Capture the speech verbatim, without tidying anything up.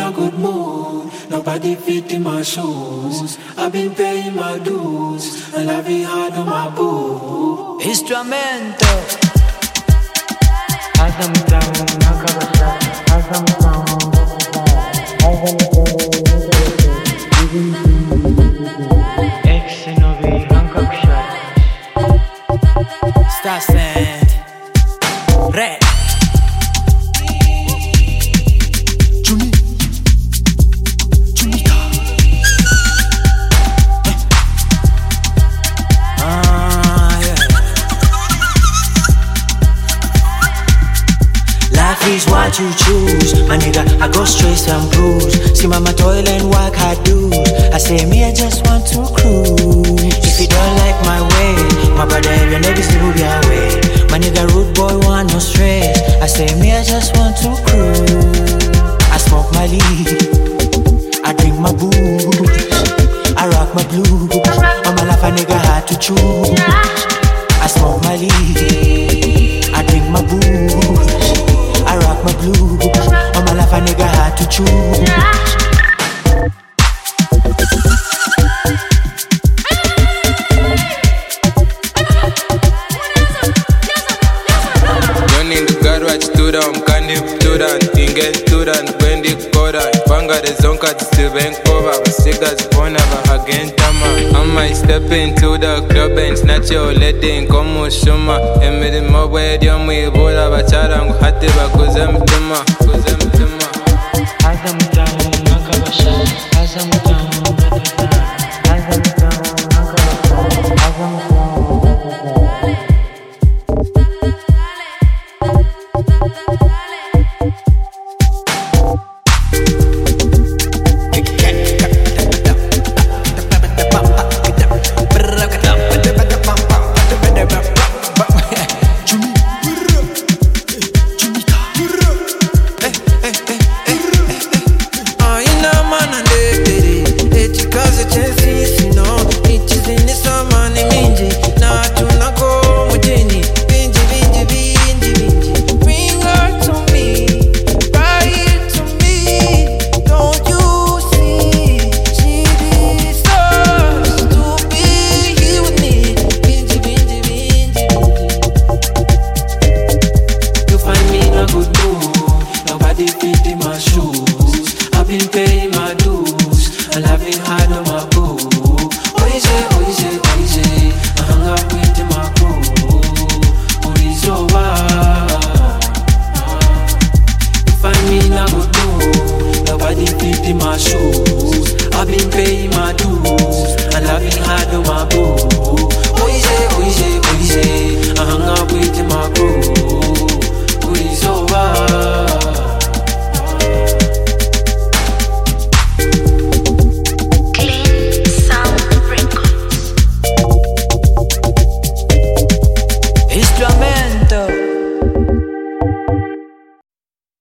a good mood. Nobody fit in my shoes. I've been paying my dues and loving hard on my boo. Instrumento. Adam down, Nakabasha, Adam down, Adam down, Ex-Novi, Hancock shot. Star Sand. Red. Juni, Junita. Ah, yeah. Life is what you choose, my nigga. I go straight and bruise. See mama toil and work hard do. I say me, I just want to cruise. If you don't like my way, my brother, your nigga still be away. My nigga rude boy want no stress. I say me, I just want to cruise. I smoke my leaf, I drink my booze, I rock my blues. All my life a nigga had to choose. I smoke my leaf, I drink my booze, I rock my blues. All my life a nigga had to choose. I might step into the club and snatch your lady como shuma. Emiri mo wedi omu ibola bachara ngu hati bakuze mtuma.